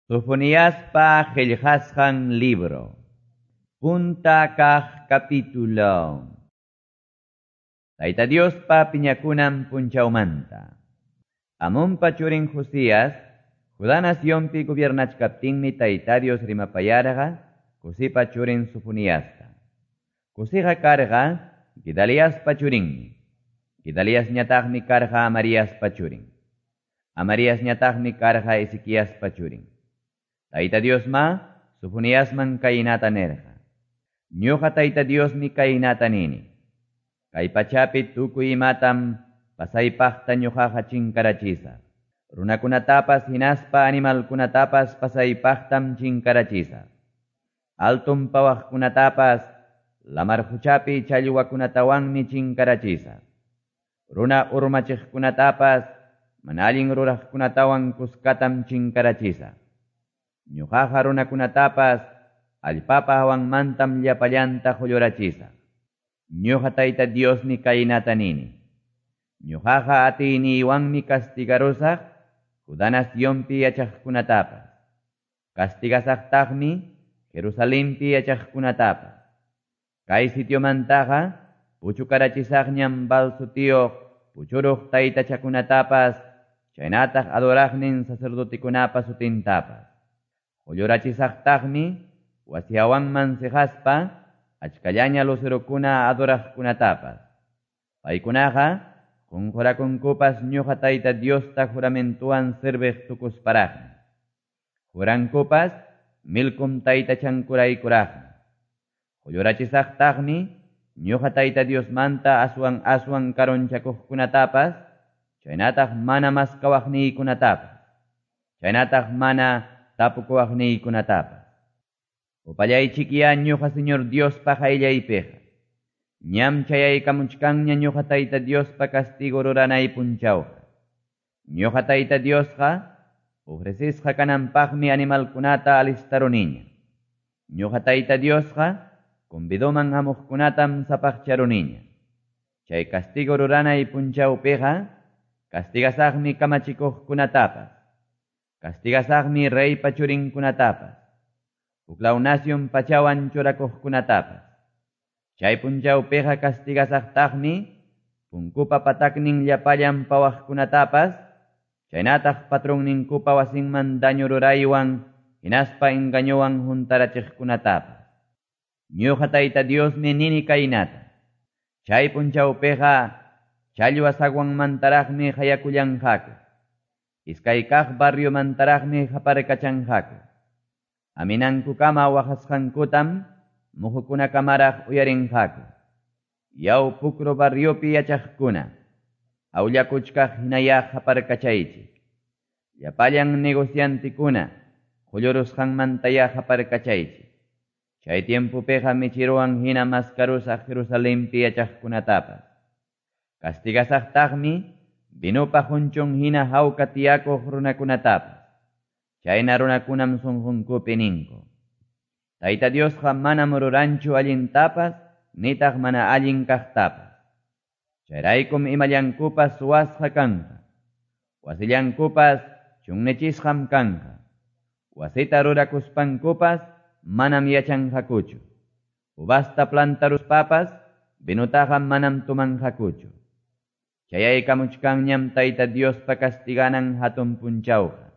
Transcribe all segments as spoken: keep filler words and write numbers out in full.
Sofoniaspa qillqasqan libro. Punta kaq capítulo. Tayta Diospa piñakunan punchaumanta. Amunpa churin Josías, Judá naciónpi gobiernachkaptinmi Tayta Dios rimapayarqa, Kusipa churin Sofoniasta. Kusiqa karqa Gidaliaspa churinmi. Gidalias ñataqmi karqa Amariaspa churin. Amarias ñataqmi karqa Ezequiaspa churin. Tayta Dios ma, Sofoniasman kainata nerja. Ñuqa Tayta Dios mi kainata nini. Kay pachapi tukuy imatam pasaypaqta ñuqaqa chinkarachisa. Runakunatapas hinaspa animalkunatapas pasaypaqtam chinkarachisa. Altum pawaqkunatapas lamarhuchapi challwakunatawanmi chinkarachisa. Runa urmachiqkunatapas manallin ruraqkunatawan kuskatam chinkarachisa. Ñuqaqa runakunatapas allpapa hawanmantam llapallanta qullurachisa. Ñuqa Tayta Dios mi kainata nini. Ñuqaqa atiyniwanmi castigarusaq Judá naciónpi yachaqkunatapas. Castigasaqtaqmi Jerusalempi yachaqkunatapas. Kay sitiomantaqa puchukarachisaqñam balsutiyuq puchuruq taytachakunatapas chaynataq adoraqnin sacerdotikunapas sutintapas. Qullurachisaqtaqmi wasi hawanman sijaspa achkallaña lucerukuna adoraqkunatapas. Paykunaqa qunqurakunkupas ñuqa Tayta Diosta juramentuwan sirbiq tukusparaqmi. Jurankupas milkum taytachankuraykuraqmi. Qullurachisaqtaqmi ñuqa Tayta Diosmanta aswan aswan karonchakuqkunatapas chaynataq mana maskawaqniykunatapas. Chaynataq mana tapukuwaqniykunatapas. Upallaychikya ñuqa Señor Diospa qayllaypiqa. Ñam chayaykamuchkanña ñuqa Tayta Diospa castigo ruranay punchawqa. Ñuqa Tayta Diosqa ofrecisqa kananpaqmi animalkunata alistaruniña. Ñuqa Tayta Diosqa convidoman hamuqkunatam sapaqcharuniña. Chay castigo ruranay punchawpiqa castigasaqmi kamachikuqkunatapas. Castigasaqmi reypa churinkunatapas. Puklaw nación pachawan churakuqkunatapas. Chay punchawpiqa castigasaqtaqmi punkupa pataknin llapallan pawaqkunatapas. Chaynataq patronninkupa wasinman daño ruraywan hinaspa engañuwan juntarachiqkunatapas. Ñuqa Tayta Diosmi nini kaynata. Chay punchawpiqa challwa sagwanmantaraqmi hayakullanqaku. Iskay kaq barrio mantaraqmi haparkachanqaku. Aminankukama waqasqankutam muhukunakamaraq uyarinqaku. Yaw pukro barriopi yachaqkuna awllakuchkaq hinayaq haparkachaychik. Llapallan negociantikuna qullurusqanmantayaq haparkachaychik. Chay tiempupiqa michiruwan hina maskarusaq Jerusalempi yachaqkunatapas. Castigasaqtaqmi binupa hunchun hina hawka tiyakuq runakunatapas. Chayna runakunam sunqunkupi ninku. Tayta Diosqa manam ruranchu allintapas nitaq mana allin kaqtapas. Chayraykum imallankupas suwasqa kanqa. Wasillankupas chunnichisqam kanqa. Wasita rurakuspankupas manam yachanqakuchu. Ubasta plantaruspapas binutaqa manam tumanqakuchu. Chayaykamuchkanñam Tayta Diospa castiganan hatun punchawqa.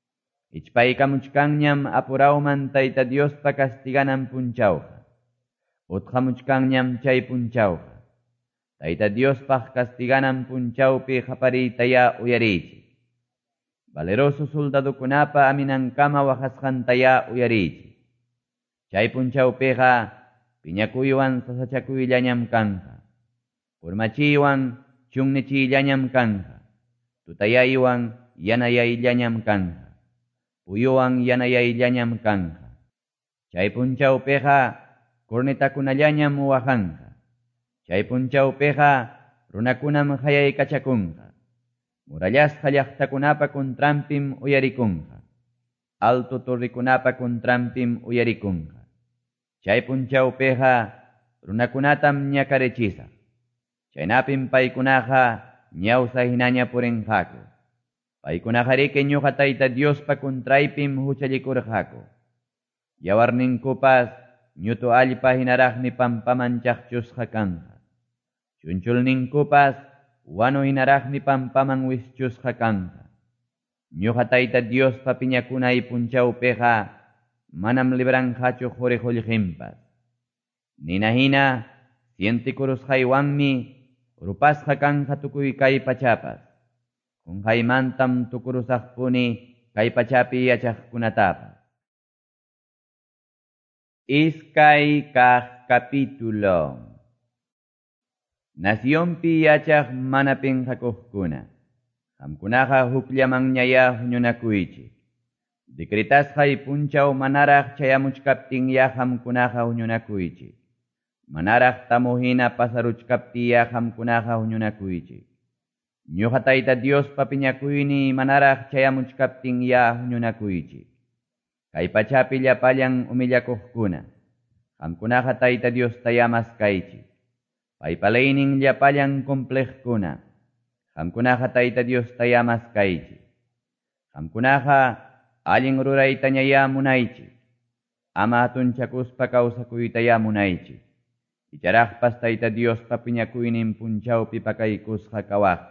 Ichpaykamuchkanñam apurauman Tayta Diospa castiganan punchawqa. Utqamuchkanñam chay punchawqa. Tayta Diospaq castiganan punchawpi qaparitaya uyarichik. Valeroso soldadukunapa aminankama waqasqantaya uyarichik. Chay punchawpiqa piñakuywan sasachakuyllañam kanqa. Urmachiywan chunnichiyllañam kanqa. Tutayaywan yanayayllañam kanqa. Puyuwan yanayayllañam kanqa. Chay punchawpiqa kurnitakunallañam uwajanqa. Chay punchawpiqa runakunam hayaykachakunqa. Murallasqa llaqtakunapa kuntrampim uyarikunqa. Alto torrikunapa kuntrampim uyarikunqa. Chay punchawpiqa runakunatam ñakarichisaq. Chaynapim paykunaqa ñawsa hinaña purinqaku. Paykunajariki ñuqa Tayta Diospa kuntraypim huchallikurqaku. Yawarninkupas ñutu allpa hinaraqmi pampaman chaqchusqa kanqa. Chunchulninkupas wanu hinaraqmi pampaman wischusqa kanqa. Ñuqa Tayta Diospa piñakunay punchawpiqa manam libranqachu quriqullqinpas. Nina hina sientikurusqaywanmi rupasqa kanqa tukuy kay pachapas. Kunqaymantam tukurusaqpuni kay pachapi yachaqkunatapas. Iskay kaq capítulo. Nacionpi yachaq mana pinqakuqkuna. Qamkunaqa hukllaman ñaya huñunakuychik. Decretasqay punchaw manaraq chayamuchkaptinya qamkunaqa huñunakuychik. Manaraq tamuhina pasaruchkaptiya qamkunaqa huñunakuychik. Ñuqa Tayta Diospa piñakuyni manaraq chayamuchkaptinya huñunakuychik. Kay pachapi llapallan umillakuqkuna. Qamkunaqa Tayta Diosta yamaskaychik. Paypalaynin llapallan complejkuna. Qamkunaqa Tayta Diosta yamaskaychik. Qamkunaqa allin rurayta ñaya munaychik. Ama hatunchakuspa kawsakuyta munaychik. Icharaqpas Tayta Diospa piñakuynin punchawpi pakaykusqa kawaqchik.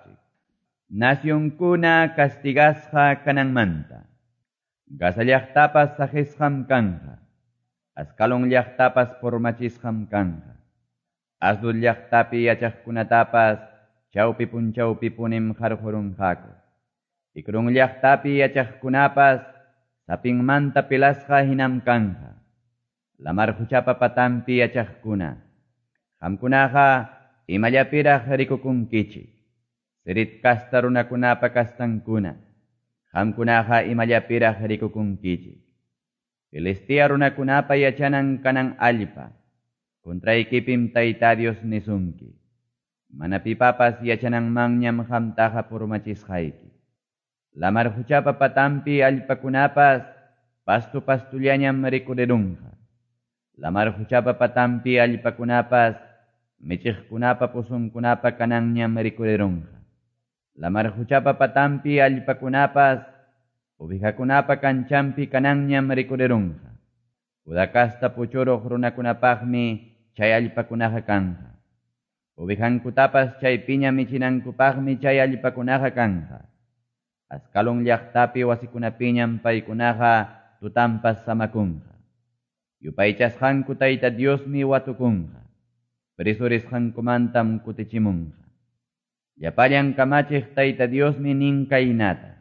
Nacionkuna castigasqa kananmanta. Gaza llaqtapas sajesqam kanqa. Askalon llaqtapas formachisqam kanqa. Asdul llaqtapi yachaqkunatapas chawpi punchawpi punim qarqurunqaku. Ikrun llaqtapi yachaqkunapas sapinmanta pilasqa hinam kanqa. Lamar huchapa patampi yachaqkuna. Qamkunaqa imallapiraq rikukunkichik. Sirit kasta runakunapa kastankuna. Qamkunaqa imallapiraq rikukunkichik. Filistia runakunapa yachanan kanan allpa. Kontraykipim Tayta Dios nisunki. Mana pipapas yachananmanñam qamtaqa purmachisqayki. Lamar huchapa patampi allpakunapas pastu pastullañam rikurirunqa. Lamar huchapa patampi allpakunapas michiqkunapa pusunkunapa kananñam rikurirunqa. Lamar huchapa patampi allpakunapas ubijakunapa kanchampi kananñam rikurirunqa. Udakasta puchuruq runakunapaqmi chay allpakunaqa kanqa. Ubijankutapas chaypiña michinankupaqmi chay allpakunaqa kanqa. Askalon llaqtapi wasikunapiñam paykunaqa tutampas samakunqa. Yupaychasqanku Tayta Diosmi watukunqa. Prisurisqankumantam kutichimunqa. Llapallan kamachiq Tayta Diosmi nin kaynata.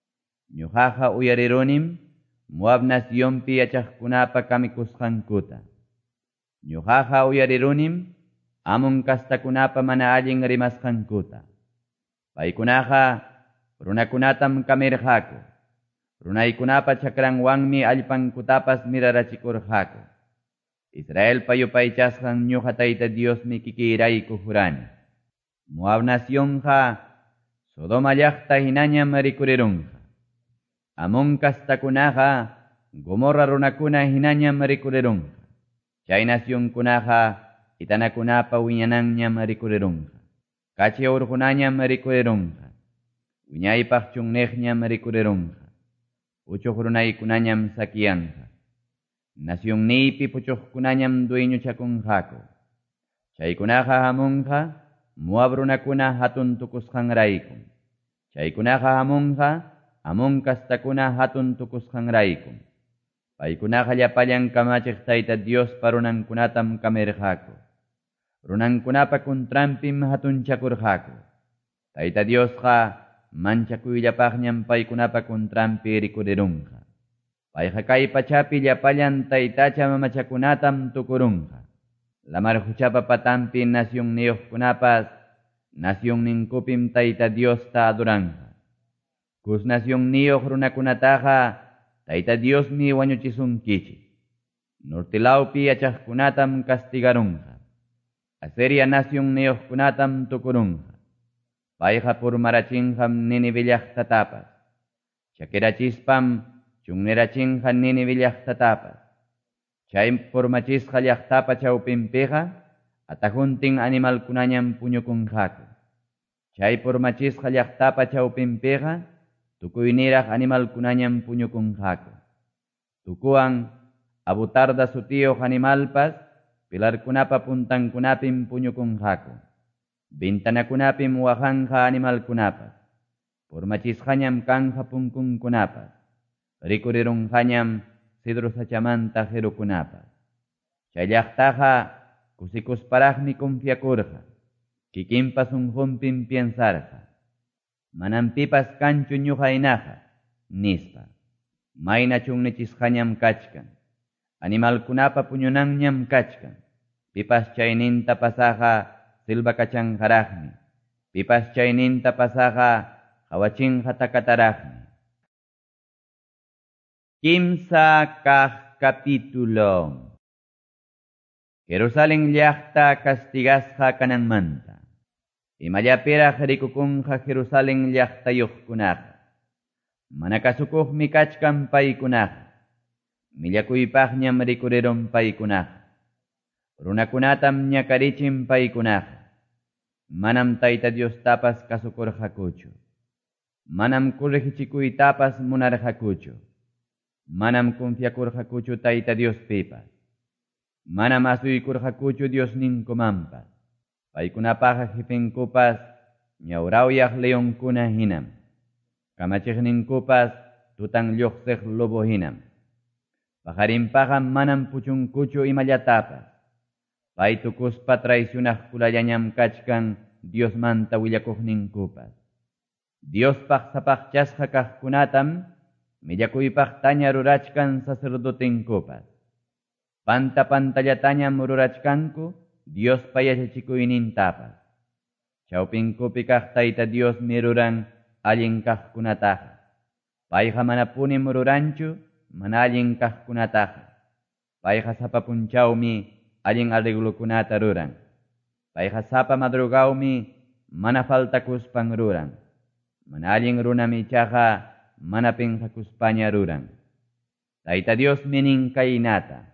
Ñuqaqa uyarirunim Moab nacionpi yachaqkunapa kamikusqankuta. Ñuqaqa uyarirunim Amon kastakunapa mana allin rimasqankuta. Paykunaqa runakunatam kamirqaku. Runaykunapa chakranwanmi allpankutapas mirarachikurqaku. Israel payupaychasqan ñuqa Tayta Diosmi kikirayku jurani. Moab nacionqa Sodoma llaqta hinañam rikurirunqa. Amon kastakunaqa Gomorra runakuna hinañam rikurirunqa. Chay nacionkunaqa itanakunapa wiñananñam rikurirunqa. Kachi urqunañam rikurirunqa. Wiñaypaq chunniqñam rikurirunqa. Uchuq runaykunañam sakiyanqa. Nacionniypi puchuqkunañam dueñuchakunqaku. Chaykunaqa hamunqa Moab runakuna hatun tukusqanraykum. Chaykunaqa hamunqa Amon kastakuna hatun tukusqanraykum. Paykunaqa llapallan kamachiq Tayta Dios runankunatam kamirqaku. Runankunapa kuntrampim hatunchakurqaku. Tayta Diosqa manchakuyllapaqñam paykunapa kuntrampi rikurirunqa. Payqa kay pachapi llapallan taytacha mamachakunatam tukurunqa. Lamar huchapa patampi nacionniyuqkunapas nacionninkupim Tayta Diosta aduranqa. Kus nacionniyuq runakunataqa Tayta Diosmi wañuchisunkichik. Nortilawpi yachaqkunatam castigarunqa. Asiria nacionniyuqkunatam tukurunqa. Payqa purmarachinqam Ninive llaqtatapas. Chakirachispam chunirachinqa Ninive llaqtatapas. Chay purmachisqa llaqtapa chawpinpiqa atahuntin animalkunañam puñukunqaku. Chay purmachisqa llaqtapa chawpinpiqa tukuyniraq animalkunañam puñukunqaku. Tukuwan abutarda sutiyuq animalpas pilarkunapa puntankunapim puñukunqaku. Bintanakunapim wajanqa animalkunapas. Purmachisqañam kanja punkunkunapas. Rikurirunqañam cedro sachamanta qhirukunapas. Chay llaqtaqa kusikusparaqmi confiakurqa. Kikinpas unqunpim piensarqa. Manam pipas kanchu ñuqaynaqa, nispa. Mayna chunnichisqañam kachkan. Animalkunapa puñunanñam kachkan. Pipas chayninta pasaqa silbakachanqaraqmi. Pipas chayninta pasaqa hawachinqa takataraqmi. Kimsa kaq capítulo. Jerusalén llaqta castigasqa kananmanta. Imallapiraq rikukunqa Jerusalén llaqtayuqkunaqa. Mana kasukuqmi kachkan paykunaqa. Millakuypaqñam rikurirun paykunaqa. Runakunatam ñakarichin paykunaqa. Manam Tayta Diostapas kasukurqakuchu. Manam kurrichikuytapas munarqakuchu. Manam confiakurqakuchu Tayta Diospipas. Manam asuykurqakuchu Diosninkumanpas. Paykunapaqa jipinkupas ñawrawyaq leonkuna hinam. Kamachiqninkupas tutan lluqsiq lobo hinam. Pajarinpaqa manam puchunkuchu imallatapas. Pay tukuspa traicionaqkulallañam kachkan Diosmanta willakuqninkupas. Diospaq sapaqchasqa kaqkunatam millakuypaqtaña rurachkan sacerdotenkupas. Panta pantallatañam rurachkanku Diospa yachachikuynintapas. Chawpinkupi kaq Tayta Dios miruran allin kaqkunataqa. Payqa mana punim ruranchu mana allin kaqkunataqa. Payqa sapa punchawmi allin arreglukunata ruran. Payqa sapa madrugawmi mana faltakuspan ruran. Mana allin runami ichaqa mana pensakuspaña ruran. Tayta Dios minin kaynata.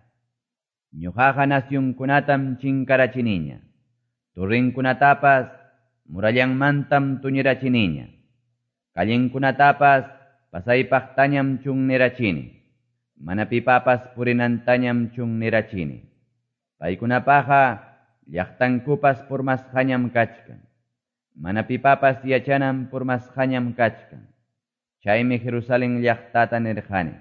Ñuqaqa nasyunkunatam chinkarachiniña. Turrinkunatapas murallanmantam tuñirachiniña. Kallinkunatapas pasaypaqtañam chunnirachini. Mana pipapas purinantañam chunnirachini. Paykunapaqa llaqtankupas purmasqañam kachkan. Mana pipapas yachanam purmasqañam kachkan. Chaymi Jerusalén llaqtata nirqani.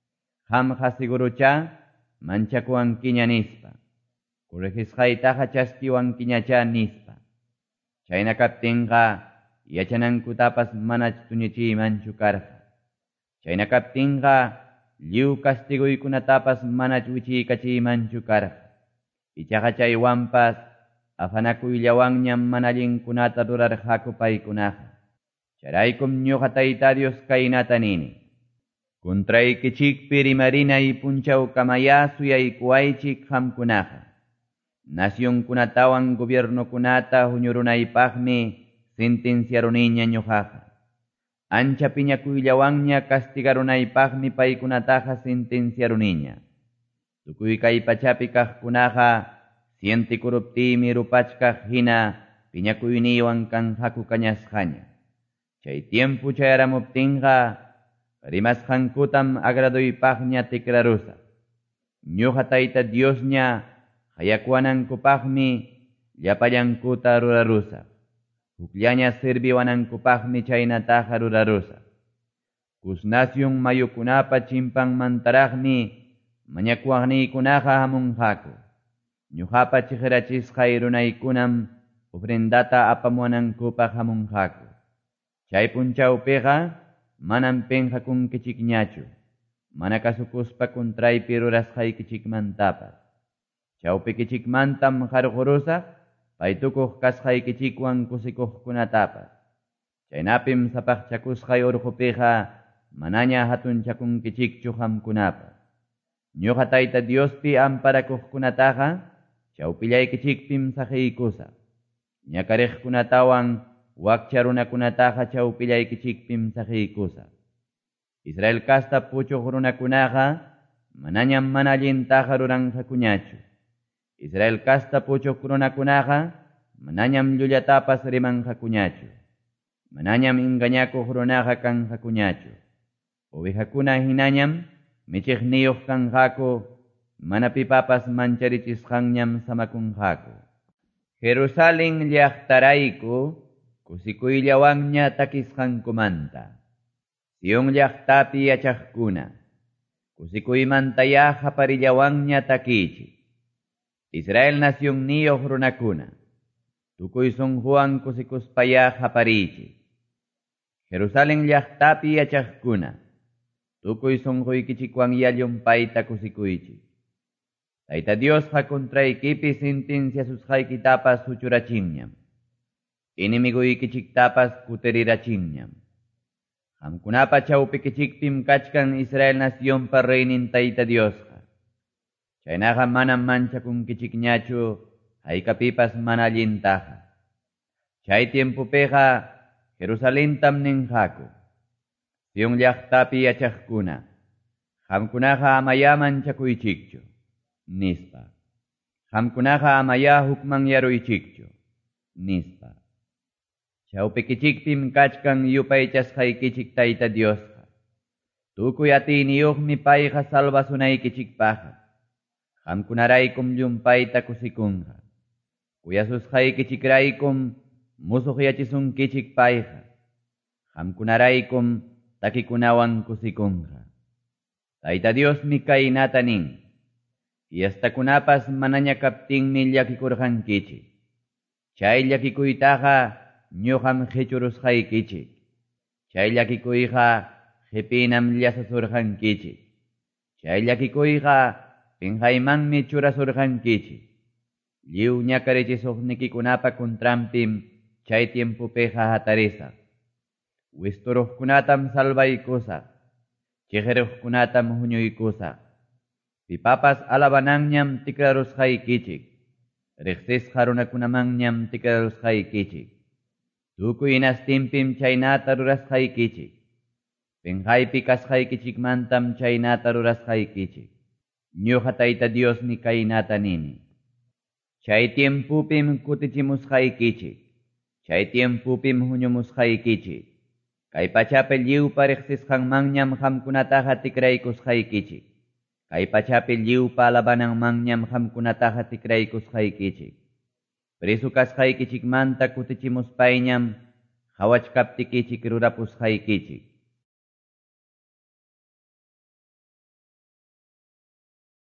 Qamqa sigurucha manchakuwankiña nispa. Kurrijisqaytaqa chaskiwankiñacha nispa. Chayna kaptinqa yachanankutapas manach tuñichiymanchu karqa. Chayna kaptinqa lliw kastiguykunatapas manach wichiykachiymanchu karqa. Ichaqa chaywanpas afanakuyllawanñam mana allinkunata rurarqaku paykunaqa. Charaykum ñuqa Tayta Dios kaynata nini. Kuntraykichikpi rimarinay punchawkamaya suyaykuwaychik qamkunaqa. Nasyunkunatawan gobiernokunata huñurunaypaqmi sentenciaruniña ñuqaqa. Ancha piñakuyllawanña castigarunaypaqmi paykunataqa sentenciaruniña. Tukuy kay pachapi kaqkunaqa sientikuruptiymi rupachkaq hina piñakuyniywan kanqaku kañasqaña. Chay tiempo chayaramuptinqa rimasqankutam agraduypaqña tikrarusaq. Ñuqa Tayta Diosña hayakuwanankupaqmi llapallankuta rurarusaq. Hukllaña sirbiwanankupaqmi chaynataqa rurarusaq. Kusnasyun mayukunapa chimpanmantaraqmi mañakuwaqniykunaqa hamunqaku. Ñuqapa chijirachisqay runaykunam ofrendata apamuwanankupaq hamunqaku. Chay punchawpiqa manam penqakunkichikñachu. Mana kasukuspa kuntraypi rurasqaykichikmantapas. Chawpikichikmantam qarqurusaq paytukuq kasqaykichikwan kusikuqkunatapas. Chaynapim sapaqchakusqay urqupiqa manaña hatunchakunkichikchu qamkunapas. Ñuqa Tayta Diospi amparakuqkunataqa chawpillaykichikpim saqiykusaq. Ñakariqkunatawan wakcha runakunataqa chawpillaykichikpim saqiykusaq. Israel kasta puchuq runakunaqa manañam mana allintaqa ruranqakuñachu. Israel kasta puchuq runakunaqa manañam llullatapas rimanqakuñachu. manañam ingañakuq runaqa kanqakuñachu. Ovejakuna hinañam michiqniyuq kanqaku, mana pipapas mancharichisqanñam samakunqaku. Jerusalén llaqtarayku kusikuyllawanña takisqankumanta. Sion llaqtapi yachaqkuna, kusikuymantaya haparillawanña takichik. Israel nacionniyuq runakuna, tukuy sunquwan kusikuspaya haparichik. Jerusalén llaqtapi yachaqkuna, tukuy sunquykichikwan yallumpayta kusikuychik. Tayta Diosqa kontraykipi sentenciasusqaykitapas huchurachinñam. Inimiguykichiktapas kuterirachinñam. Qamkunapa chawpikichikpim kachkan Israel nacionpa reynin Tayta Diosqa. Chaynaqa manam manchakunkichikñachu haykapipas mana allintaqa. Chay tiempupiqa Jerusalentam ninqaku, Sion llaqtapi yachaqkuna, qamkunaqa amaya manchakuychikchu, nispa. Qamkunaqa amaya hukman yaruychikchu, nispa. Chawpikichikpim kachkan yupaychasqaykichik Tayta Diosqa. Tukuy atiniyuqmi payqa salvasunaykichikpaqa. Qamkunaraykum llumpayta kusikunqa. Kuyasusqaykichikraykum musuq yachisunkichik payqa. Qamkunaraykum takikunawan kusikunqa. Tayta Diosmi kaynata nin. Fiestakunapas manaña kaptinmi llakikurqankichik. Chay llakikuytaqa ñuqam qhichurusqaykichik. Chay llakikuyqa qhipinam llasasurqankichik. Chay llakikuyqa pinqaymanmi churasurqankichik. Lliw ñakarichisugnikikunapa contrampim chay tiempupiqa hatarisaq. Wisturuqkunatam salvaykusaq. Chiqiriqkunatam huñuykusaq. Pipapas alabananñam tikrarusqaykichik. Riqsisqa runakunamanñam tikrarusqaykichik. Tukuy inastinpim chaynata rurasqaykichik. Pinqaypi kasqaykichikmantam chaynata rurasqaykichik. Ñuqa Tayta Diosmi kaynata nini. Chay tiempupim kutichimusqaykichik. Chay tiempupim huñumusqaykichik. Kay pachapi lliwpa riqsisqanmanñam qamkunataqa tikraykusqaykichik. Kay pachapi lliwpa alabananmanñam qamkunataqa tikraykusqaykichik. Presu kasqaykichikmanta kutichimuspayñam qhawachkaptikichik rurapusqaykichik.